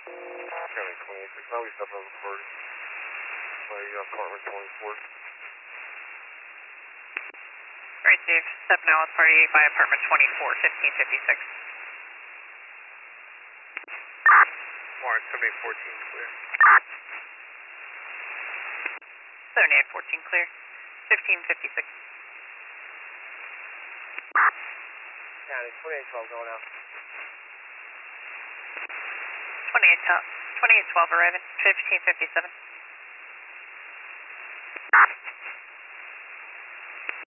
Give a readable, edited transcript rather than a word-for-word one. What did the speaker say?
County 26. Now we step on record. By apartment 24. Alright, Steve. Step now with party by apartment 24, 1556. Warren, 7814 clear. 7814 clear. 1556. County 2812 going out. 2812 arriving. 1557.